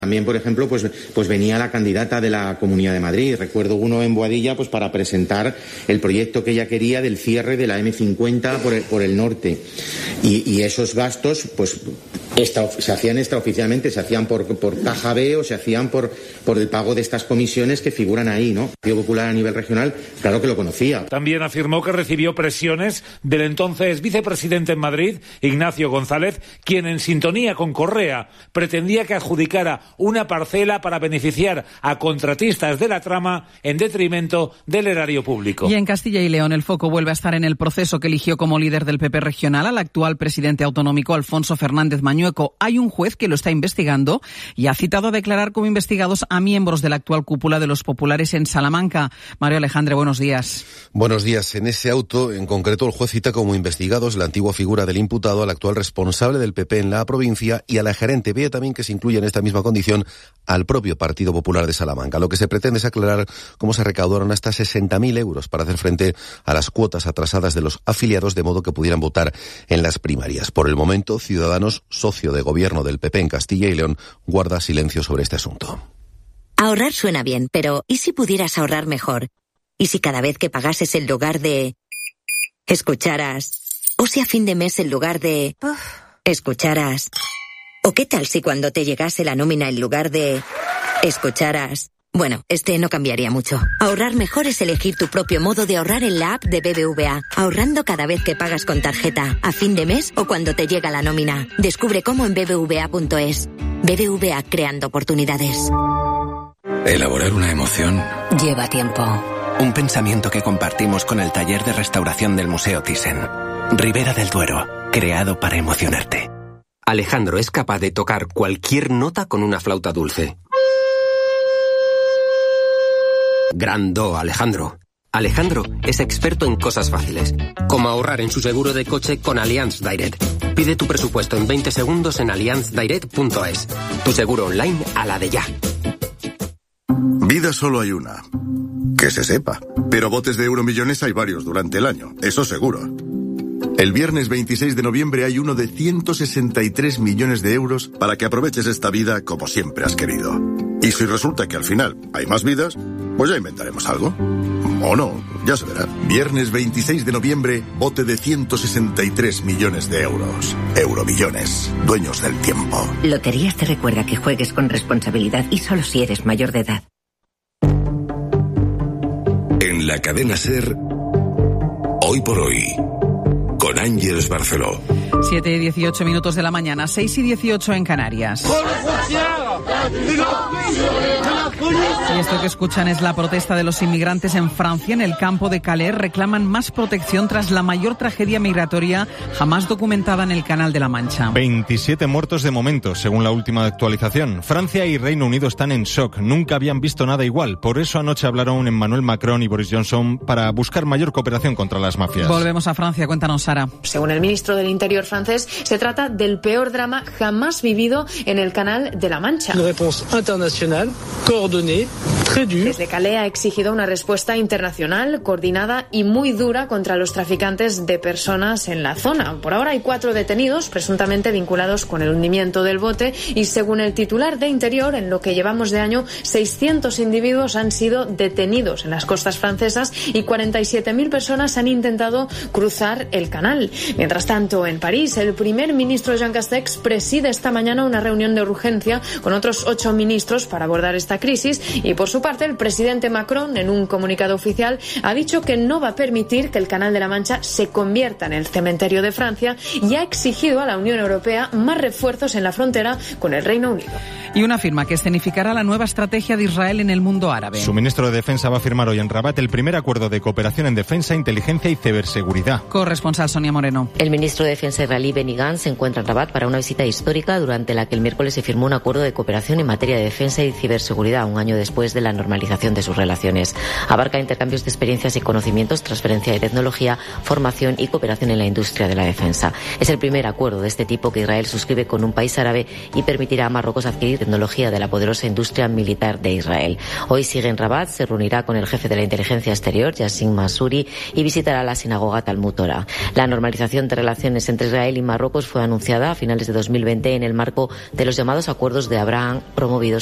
También, por ejemplo, pues venía la candidata de la Comunidad de Madrid. Recuerdo uno en Boadilla, pues para presentar el proyecto que ella quería del cierre de la M50 por el norte. Y esos gastos, pues se hacían extraoficialmente, se hacían por caja B o se hacían por el pago de estas comisiones que figuran ahí, ¿no? El Partido Popular a nivel regional, claro que lo conocía. También afirmó que recibió presiones del entonces vicepresidente en Madrid, Ignacio González, quien en sintonía con Correa pretendía que adjudicara una parcela para beneficiar a contratistas de la trama en detrimento del erario público. Y en Castilla y León el foco vuelve a estar en el proceso que eligió como líder del PP regional al actual presidente autonómico Alfonso Fernández Mañueco. Hay un juez que lo está investigando y ha citado a declarar como investigados a miembros de la actual cúpula de los populares en Salamanca. Mario Alejandre, buenos días. Buenos días. En ese auto, en concreto, el juez cita como investigados la antigua figura del imputado, al actual responsable del PP en la provincia y a la gerente. Ve también que se incluye en esta misma condición al propio Partido Popular de Salamanca. Lo que se pretende es aclarar cómo se recaudaron hasta 60.000 euros para hacer frente a las cuotas atrasadas de los afiliados, de modo que pudieran votar en las primarias. Por el momento, Ciudadanos, socio de gobierno del PP en Castilla y León, guarda silencio sobre este asunto. Ahorrar suena bien, pero ¿y si pudieras ahorrar mejor? ¿Y si cada vez que pagases en lugar de escucharas? ¿O si a fin de mes en lugar de escucharas? ¿O qué tal si cuando te llegase la nómina en lugar de escucharas? Bueno, no cambiaría mucho. Ahorrar mejor es elegir tu propio modo de ahorrar en la app de BBVA. Ahorrando cada vez que pagas con tarjeta, a fin de mes o cuando te llega la nómina. Descubre cómo en bbva.es. BBVA, creando oportunidades. Elaborar una emoción lleva tiempo. Un pensamiento que compartimos con el taller de restauración del Museo Thyssen. Ribera del Duero, creado para emocionarte. Alejandro es capaz de tocar cualquier nota con una flauta dulce. Gran do, Alejandro. Alejandro es experto en cosas fáciles, como ahorrar en su seguro de coche con Allianz Direct. Pide tu presupuesto en 20 segundos en allianzdirect.es. Tu seguro online a la de ya. Vida solo hay una. Que se sepa. Pero botes de Euromillones hay varios durante el año, eso seguro. El viernes 26 de noviembre hay uno de 163 millones de euros para que aproveches esta vida como siempre has querido. Y si resulta que al final hay más vidas, pues ya inventaremos algo. O no, ya se verá. Viernes 26 de noviembre, bote de 163 millones de euros. Euromillones, dueños del tiempo. Loterías te recuerda que juegues con responsabilidad y solo si eres mayor de edad. En la cadena SER, Hoy por Hoy, con Ángeles Barceló. 7:18 de la mañana, 6:18 en Canarias. Y esto que escuchan es la protesta de los inmigrantes en Francia. En el campo de Calais reclaman más protección tras la mayor tragedia migratoria jamás documentada en el Canal de la Mancha. 27 muertos de momento, según la última actualización. Francia y Reino Unido están en shock. Nunca habían visto nada igual. Por eso anoche hablaron Emmanuel Macron y Boris Johnson para buscar mayor cooperación contra las mafias. Volvemos a Francia. Cuéntanos, Sara. Según el ministro del Interior francés, se trata del peor drama jamás vivido en el Canal de la Mancha. Una respuesta internacional, coordinada, très dure. Desde Calais ha exigido una respuesta internacional, coordinada y muy dura contra los traficantes de personas en la zona. Por ahora hay 4 detenidos, presuntamente vinculados con el hundimiento del bote, y según el titular de Interior, en lo que llevamos de año, 600 individuos han sido detenidos en las costas francesas y 47.000 personas han intentado cruzar el canal. Mientras tanto, en París, el primer ministro Jean Castex preside esta mañana una reunión de urgencia con otros 8 ministros para abordar esta crisis y, por su parte, el presidente Macron, en un comunicado oficial, ha dicho que no va a permitir que el Canal de la Mancha se convierta en el cementerio de Francia y ha exigido a la Unión Europea más refuerzos en la frontera con el Reino Unido. Y una firma que escenificará la nueva estrategia de Israel en el mundo árabe. Su ministro de Defensa va a firmar hoy en Rabat el primer acuerdo de cooperación en defensa, inteligencia y ciberseguridad. Corresponsal Sonia Moreno. El ministro de Defensa israelí Benny Gantz se encuentra en Rabat para una visita histórica durante la que el miércoles se firmó un acuerdo de cooperación en materia de defensa y ciberseguridad, un año después de la normalización de sus relaciones. Abarca intercambios de experiencias y conocimientos, transferencia de tecnología, formación y cooperación en la industria de la defensa. Es el primer acuerdo de este tipo que Israel suscribe con un país árabe y permitirá a Marruecos adquirir tecnología de la poderosa industria militar de Israel. Hoy sigue en Rabat, se reunirá con el jefe de la inteligencia exterior, Yassin Masuri, y visitará la sinagoga Talmud Torah. La normalización de relaciones entre Israel y Marruecos fue anunciada a finales de 2020 en el marco de los llamados acuerdos de Abraham promovidos